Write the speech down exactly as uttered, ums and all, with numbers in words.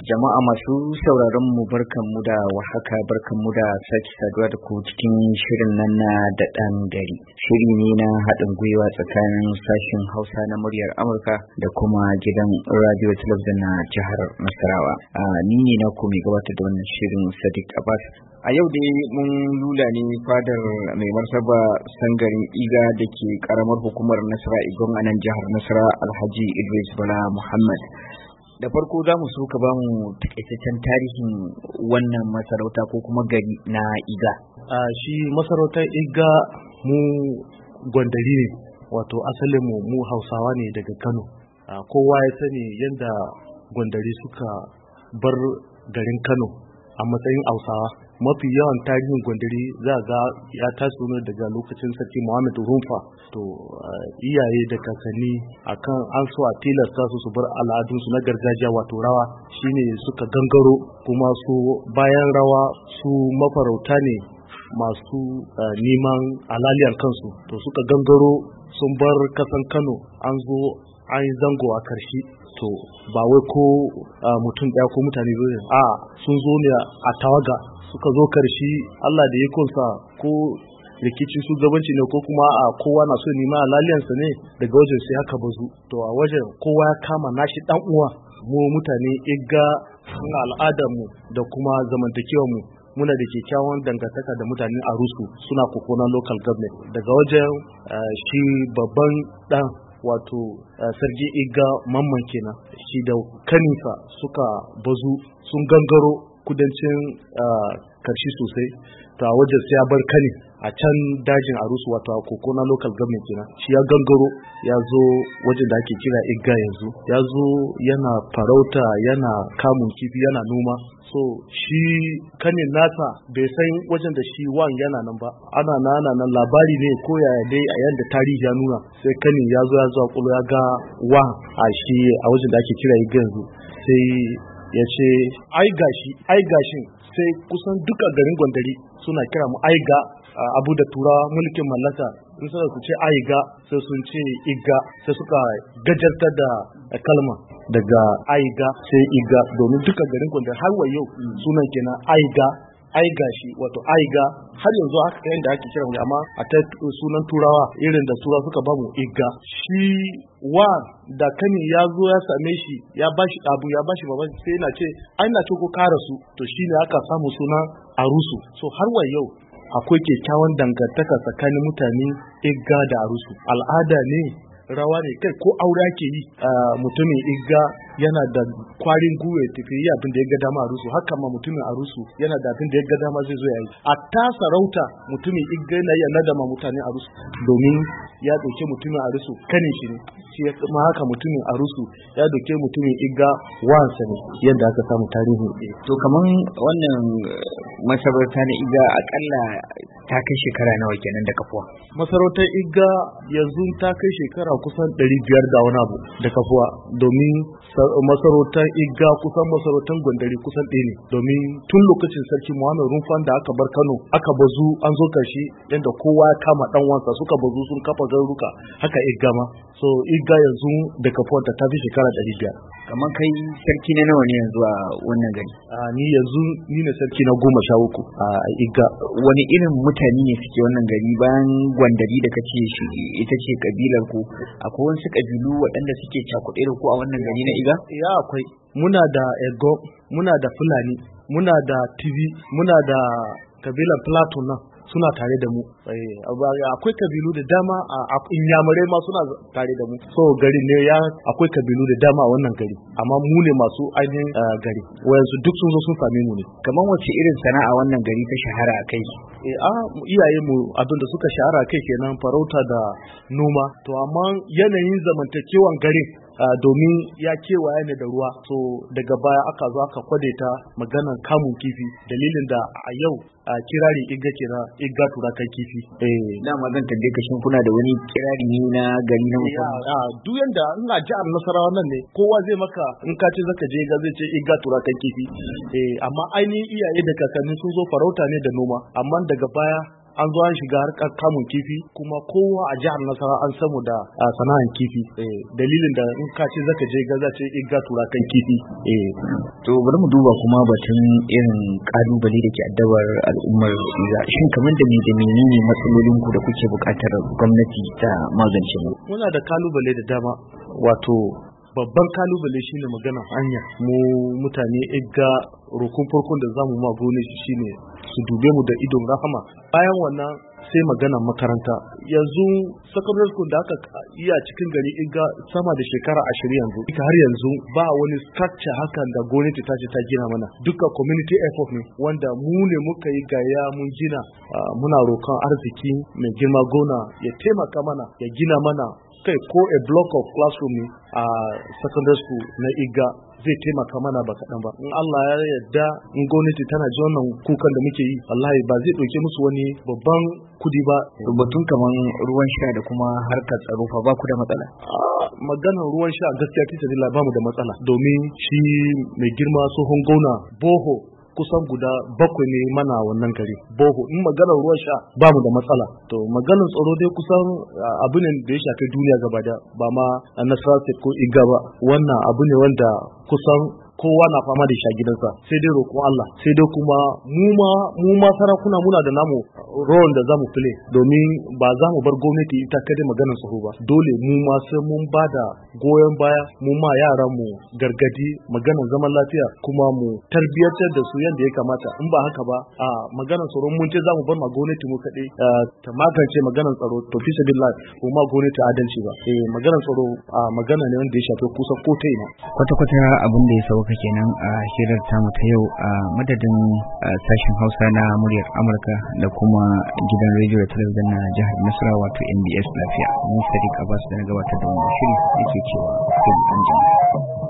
Jama'a masu sauraron mu barkanmu da warhaka, barkanmu da sake saduwa da ku cikin shirin nan na da ɗan gari. Shiri ne na haɗin gwiwa tsakanin sashen Hausa na muryar Amurka da kuma gidan radio talabijin na jihar Nasarawa. Ni ne na ku mai gabatar da wannan shirin Sadiq Abbas. A yau dai mun lula ne fadar mai martaba sangarin Iga da ke karamar hukumar Nasara Igon a nan jihar Nasara, Alhaji Idris Bala Muhammad. Da farko za mu so ka ba mu takaitaccen tarihin wannan masarauta ko kuma gari na Iga. A shi masarautar Iga mu gwandari ne, wato asalin mu mu Hausawa ne daga Kano. Kowa ya sani yadda gwandari suka bar garin Kano a matsayin Hausawa. Mafi yawan tarihin gwandari za ga ya taso ne daga lokacin sarki Muhammad Rumfa. To iyaye da kakanni akan an so a tilasta su su bar al'adunsu na gargajiya wato rawa, shine suka gangaro, kuma su bayan rawa su mafarauta ne masu neman alaliyar kansu. To suka gangaro sun bar kasan Kano, an zo an yi zango a karshe. To ba wai ko mutum ɗaya ko mutane biyu, a sun zo ne a tawaga, suka zo karshe. Allah da ya kunsa ko rikicin shugabanci ne ko kuma a kowa na so nima alaliyansa ne, daga wajen sai haka bazu. To a wajen kowa ya kama nashi dan uwa. Mu mutane Iga suna al'adar mu da kuma zamantakewar mu, muna da kyakkyawan dangantaka da mutanen Arusu, suna kokona local government. Daga wajen shi babban dan wato sarki Iga Mamman kenan, shi da kaninsa suka bazu sun gangaro kudancin karshe sosai. To a wajen sai ya bar kani a can dajin Arusu wato a kokona local government kenan, shi ya gangaro ya zo wajen da ake kira Iga yanzu. Ya zo yana farauta, yana kamun kifi, yana noma. So shi kanin nasa bai san wajen da shi wan yana nan ba, ana nana nan labari ne ko yaya dai a yanda tarihi ya nuna. Sai kanin ya zo ya zo a ya ga wan a shi a wajen da ake kira Iga yanzu, sai ya ce ai gashi ai gashin. Sai kusan duka garin gwandari suna kira mu Aiga, abu da turawa mulkin mallaka in suka su ce Aiga sai sun ce Iga, sai suka gajartar da kalma daga Aiga sai Iga, domin duka garin gwandari har wa yau sunan kenan Aiga. Aiga shi wato Aiga har yanzu haka kayan da ake kira mu, amma a ta sunan turawa irin da turawa suka bamu Iga. Shi wa da kani ya zo ya same shi ya bashi abu ya bashi baban sai yana ce ai na ce ko kara su. To shine aka samu sunan Arusu. So har wa yau akwai kyakkyawan dangantaka tsakanin mutane Iga da Arusu. Al'ada ne, rawa ne, kai ko aure ake yi mutumin Iga yana da kwarin gwiwa tafi yi abin da ya ga dama a Arusu. Haka ma mutumin Arusu yana da abin da ya ga dama zai zo ya yi. A ta sarauta mutumin Iga yana iya nadama mutanen Arusu, domin ya dauke mutumin Arusu kanin shi ne. Shi kuma haka mutumin Arusu ya dauke mutumin Iga wansa ne, yadda aka samu tarihi. To kaman wannan masarauta na Iga akalla ta kai shekara nawa kenan da kafuwa? Masarautar Iga yanzu ta kai shekara kusan ɗari biyar da wani abu da kafuwa, domin masarautar Iga kusan masarautar gwandari kusan ɗaya ne, domin tun lokacin sarki Muhammad Rumfan da aka bar Kano aka bazu an zo karshe yadda kowa ya kama dan wansa suka bazu sun kafa garuruka, haka Iga ma. So Iga yanzu da kafuwanta ta fi shekara ɗari biyar. Kamar kai sarki na nawa ne yanzu a wannan gari? A ni yanzu ni ne sarki na goma sha uku a Iga. Wani irin mutane ne suke wannan gari bayan gwandari da kace shi ita ce kabilar ku? Akwai wasu kabilu waɗanda suke cakuɗe da ku a wannan gari na Iga? Ya akwai. Muna da Ego, muna da Fulani, muna da Tibi, muna da kabilar Plateau nan suna tare da mu. Akwai kabilu da dama a Inyamurai ma suna tare da mu. So gari ne ya akwai kabilu da dama a wannan gari, amma mu ne masu ainihin gari. Wayansu duk sun zo sun same mu ne. Kamar wace irin sana'a wannan gari ta shahara a kai? Eh a iyaye mu abin da suka shahara a kai kenan farauta da noma. To amma yanayin zamantakewan garin Uh, domin ya kewaye ne da ruwa, so daga baya aka zo aka kwadaita maganan kamun kifi, dalilin da a yau a uh, kirari Iga kira Iga turakan kifi. Eh na mazan tambaye ka shin kuna da wani kirari ne na gari na musamman? A duk yanda ina jihar Nasarawa nan ne kowa zai maka in ka ce zaka je ga zai ce Iga turakan kifi. Eh amma ainihin iyaye da kakanni sun zo farauta ne da noma, amma daga baya an zo an shiga harkar kamun kifi kuma kowa a jihar Nasarawa an samu da sana'an kifi dalilin da in ka ce zaka je ga za ce igga tura kan kifi to bari mu duba kuma batun irin kalubale da ke addabar al'ummar Iga shin kamar da me da menene matsalolin ku da kuke buƙatar gwamnati ta magance mu muna da kalubale da dama wato babban kalubale shine magana hanya mu mutane igga rokon farkon da zamu ma gwamnati shine su dube mu da idon rahama bayan wannan sai magana makaranta yanzu secondary school da aka iya cikin gari igga sama da shekara ashirin yanzu har yanzu ba wani structure hakan da gwamnati ta ce ta gina mana duka community effort ne wanda mu ne muka yi gaya mun gina muna roƙon arziki mai girma gona ya taimaka mana ya gina mana kai ko a block of classroom ne a secondary school na igga zai taimaka mana ba kaɗan ba in Allah ya yarda in gwamnati tana ji wannan kukan da muke yi wallahi ba zai ɗauke musu wani babban kudi ba batun kaman ruwan sha da kuma harkar tsaro fa ba ku da matsala maganar ruwan sha gaskiya fi sabila ba mu da matsala domin shi mai girma tsohon gona boho kusan guda bakwai ne mana wannan gari boho in maganar ruwan sha ba mu da matsala to maganar tsaro dai kusan abu ne da ya shafi duniya gaba da ba ma a Nasarawa State ko Igga ba wannan abu ne wanda kusan kowa na fama da shi a gidansa sai dai roƙon Allah sai dai kuma mu ma mu ma sarakuna muna da namu role da zamu play domin ba za mu bar gwamnati ita kadai maganar tsaro ba dole mu ma sai mun bada goyon baya mu ma yaran mu gargadi maganar zaman lafiya kuma mu tarbiyyatar da su yadda ya kamata in ba haka ba a maganar tsaro mun ce za mu bar ma gwamnati mu kadai ta magance maganar tsaro to fi sabilillah ko ma gwamnati adalci ba eh maganar tsaro a magana ne wanda ya shafi kusa ko ta ina kwata kwata abin da ya sauka kenan a hirar tamu ta yau a madadin sashen Hausa na muryar Amurka da kuma gidan rediyo da talabijin na jihar Nasarawa wato N B S Lafiya. Ni Sadiq Abbas da na gabatar da wannan shiri yake cewa sai an jima.